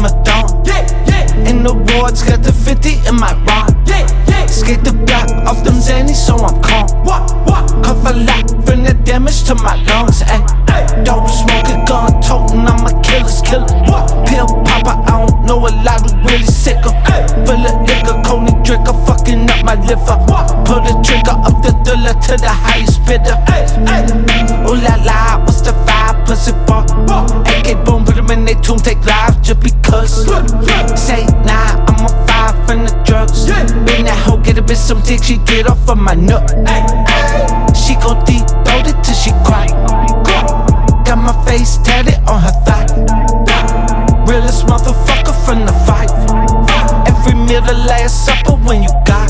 a thong. In the wards, got the 50 in my rod. Skate the block off them Zannies, so I'm calm. Cough a lot from the damage to my lungs. Ay. Dope smoking, gun toting, I'm a killer's killer. Pill popper, I don't know a lot who really sick em. Full of liquor, cognac drinker, fucking up my liver. Pull the trigger up the thriller to the highest bidder. Ooh la la, what's the vibe, pussy fuck? AK boom, put them in they tomb, take lives just because. Say nah, I'm a five from the drugs. Been that hoe, get a bitch some dick, she get off of my nut. She gon' deep throat it till she cry. Got my face tatted on her thigh. Realest motherfucker from the fight. Every meal the last supper when you got.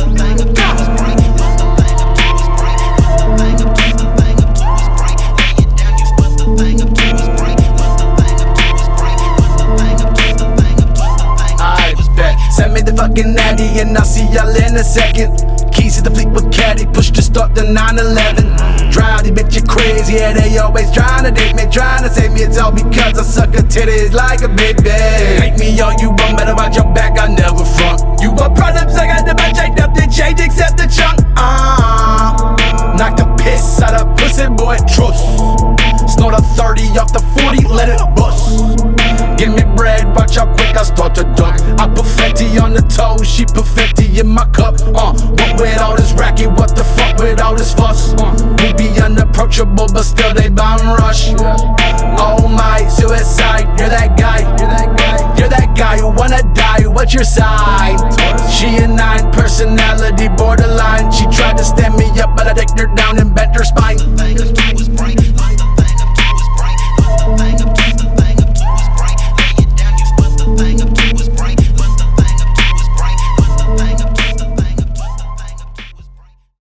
Send me the fucking natty and I'll see y'all in a second. Keys to the Fleetwood caddy, push to start the 911. Drowdy bitch, you crazy, yeah, they always tryna date me, tryna save me. It's all because I suck her titties like a baby. Make me all you want, better watch your back, I never front. You want problems, I got the bunch, ain't nothing change except the chunk. Knock the piss out of pussy boy, trust. Snort a 30 off the 40, let it bust. Give me bread, watch how quick I start to duck. I put Fenty on the toe, she put Fenty in my cup. What with all this racket, what the fuck with all this fuss? We be unapproachable, but still they bomb rush. Oh my, suicide, you're that guy. You're that guy who wanna die, what's your side? She a 9, personality borderline. She tried to stand me up, but I dicked her down and bent her spine.